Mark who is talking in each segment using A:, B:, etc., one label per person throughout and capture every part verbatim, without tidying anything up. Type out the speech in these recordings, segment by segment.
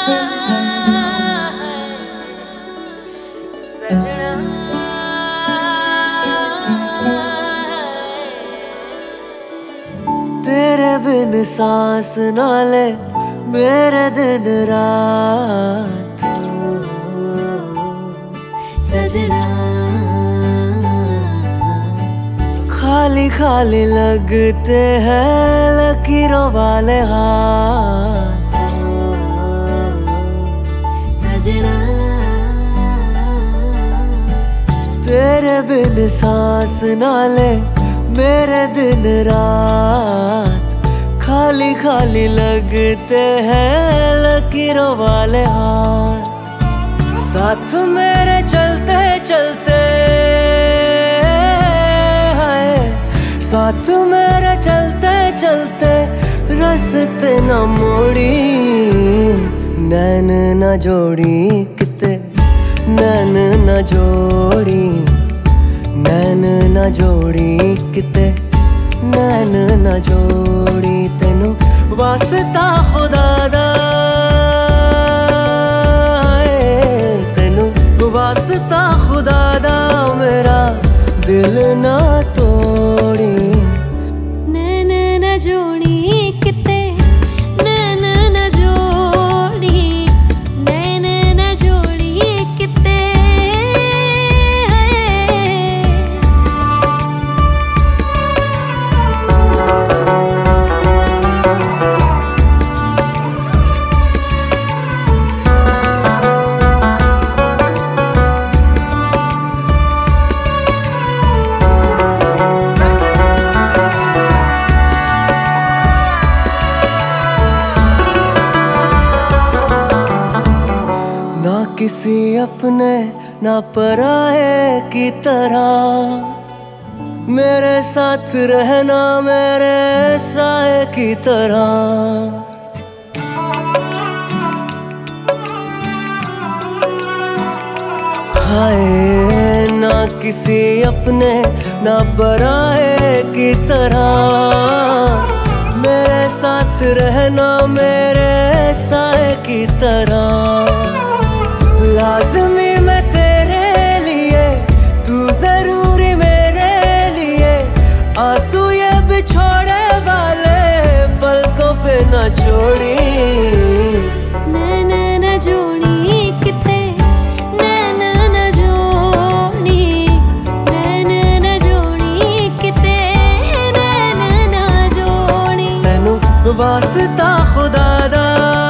A: सजना तेरे बिन सांस ना ले मेरे दिन रात, सजना खाली खाली लगते हैं लकीरों वाले हाथ, सजना तेरे बिन सांस ना ले मेरे दिन रात, खाली खाली लगते हैं लकीरों वाले हाथ। साथ मेरे चलते चलते हाय, साथ मेरे चलते चलते रास्ते न मोड़ी, नैन न जोड़ी किते नैन न जोड़ी, नैन न जोड़ी किते नैन न जोड़ी। तेनू वास्ता खुदा दा, तेनू वास्ता खुदा दा मेरा दिल ना तोड़ी,
B: नैन न जोड़ी किते नैन न जोड़ी, नैन न जोड़ी किते।
A: ना किसी अपने ना पराए की तरह मेरे साथ रहना मेरे साए की तरह। हाय ना किसी अपने ना पराए की तरह मेरे साथ रहना मेरे साए की तरह। लाज़मी मैं तेरे लिए तू जरूरी मेरे लिए, आंसू ये बिछोड़े वाले पलकों पे न छोड़ी,
B: नैन न जोड़ी किते नैन न जोड़ी, नैन न जोड़ी किते नैन न जोड़ी।
A: तेनू वास्ता खुदा दा,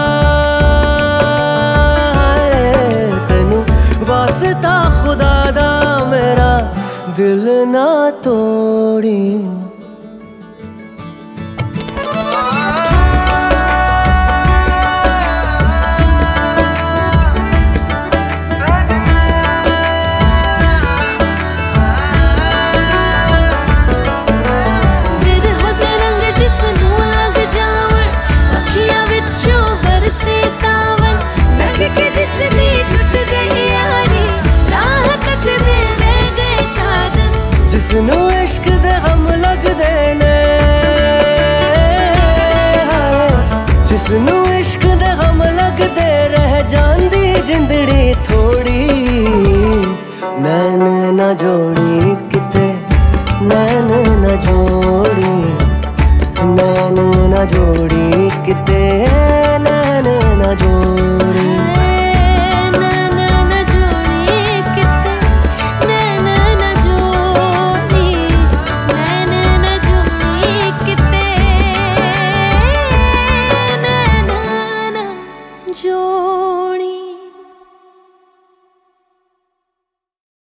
A: वास्ता खुदा दा मेरा दिल ना तोड़ी। जिसनू इश्क दे हम लगदे ने, जिसनू इश्क दे हम लगदे रह जांदी जिंदड़ी थोड़ी, नैन न जोड़ी किते नैन न जोड़ी, नैन न जोड़ी किते नैन न जोड़ी।